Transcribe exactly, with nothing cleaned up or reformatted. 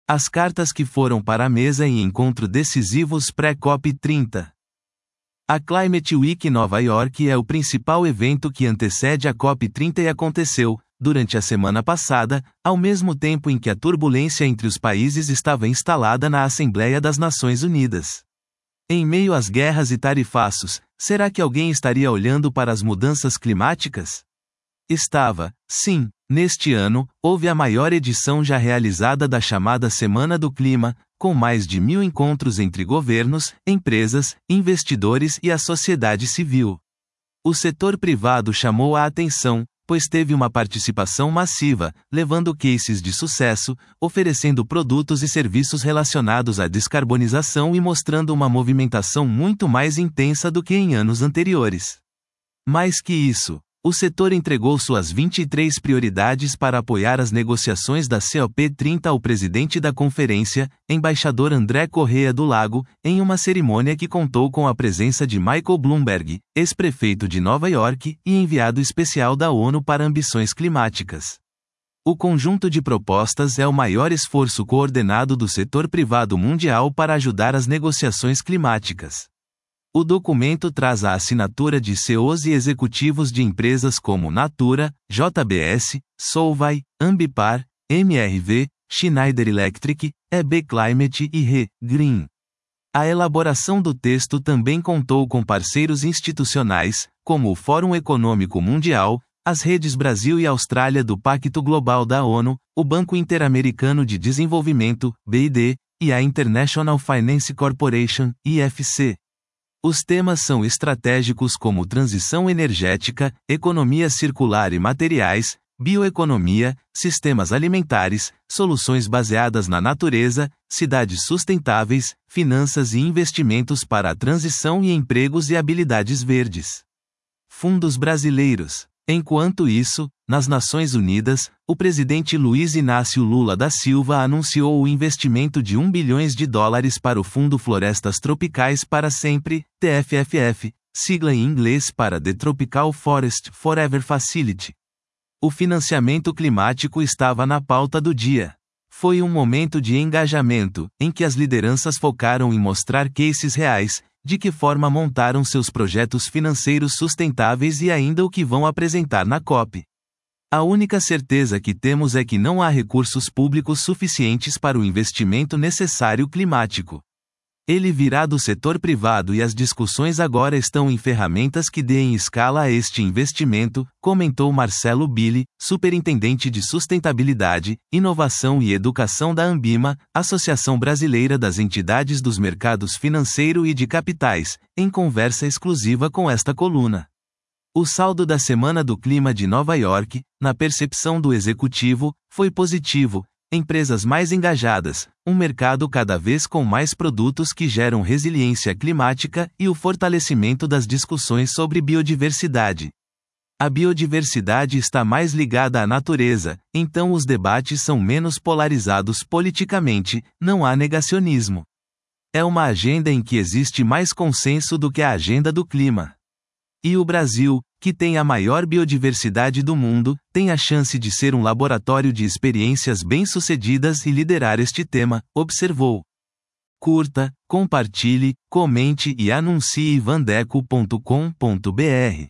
As cartas que foram para a mesa em encontro decisivos pré-COP trinta. A Climate Week Nova York é o principal evento que antecede a COP trinta e aconteceu, durante a semana passada, ao mesmo tempo em que a turbulência entre os países estava instalada na Assembleia das Nações Unidas. Em meio às guerras e tarifaços, será que alguém estaria olhando para as mudanças climáticas? Estava, sim. Neste ano, houve a maior edição já realizada da chamada Semana do Clima, com mais de mil encontros entre governos, empresas, investidores e a sociedade civil. O setor privado chamou a atenção, pois teve uma participação massiva, levando cases de sucesso, oferecendo produtos e serviços relacionados à descarbonização e mostrando uma movimentação muito mais intensa do que em anos anteriores. Mais que isso, o setor entregou suas vinte e três prioridades para apoiar as negociações da COP trinta ao presidente da conferência, embaixador André Correia do Lago, em uma cerimônia que contou com a presença de Michael Bloomberg, ex-prefeito de Nova York e enviado especial da ONU para ambições climáticas. O conjunto de propostas é o maior esforço coordenado do setor privado mundial para ajudar as negociações climáticas. O documento traz a assinatura de C E Os e executivos de empresas como Natura, J B S, Solvay, Ambipar, M R V, Schneider Electric, E B Climate e R E Green. A elaboração do texto também contou com parceiros institucionais, como o Fórum Econômico Mundial, as redes Brasil e Austrália do Pacto Global da ONU, o Banco Interamericano de Desenvolvimento, B I D, e a International Finance Corporation, I F C. Os temas são estratégicos como transição energética, economia circular e materiais, bioeconomia, sistemas alimentares, soluções baseadas na natureza, cidades sustentáveis, finanças e investimentos para a transição e empregos e habilidades verdes. Fundos brasileiros. Enquanto isso, nas Nações Unidas, o presidente Luiz Inácio Lula da Silva anunciou o investimento de um bilhão de dólares para o Fundo Florestas Tropicais para Sempre, T F F F, sigla em inglês para The Tropical Forest Forever Facility. O financiamento climático estava na pauta do dia. Foi um momento de engajamento, em que as lideranças focaram em mostrar cases reais, de que forma montaram seus projetos financeiros sustentáveis e ainda o que vão apresentar na COP. A única certeza que temos é que não há recursos públicos suficientes para o investimento necessário climático. Ele virá do setor privado e as discussões agora estão em ferramentas que deem escala a este investimento, comentou Marcelo Billy, superintendente de Sustentabilidade, Inovação e Educação da Ambima, Associação Brasileira das Entidades dos Mercados Financeiro e de Capitais, em conversa exclusiva com esta coluna. O saldo da Semana do Clima de Nova York, na percepção do executivo, foi positivo. Empresas mais engajadas, um mercado cada vez com mais produtos que geram resiliência climática e o fortalecimento das discussões sobre biodiversidade. A biodiversidade está mais ligada à natureza, então os debates são menos polarizados politicamente, não há negacionismo. É uma agenda em que existe mais consenso do que a agenda do clima. E o Brasil, que tem a maior biodiversidade do mundo, tem a chance de ser um laboratório de experiências bem-sucedidas e liderar este tema, observou. Curta, compartilhe, comente e anuncie vandeco ponto com ponto br.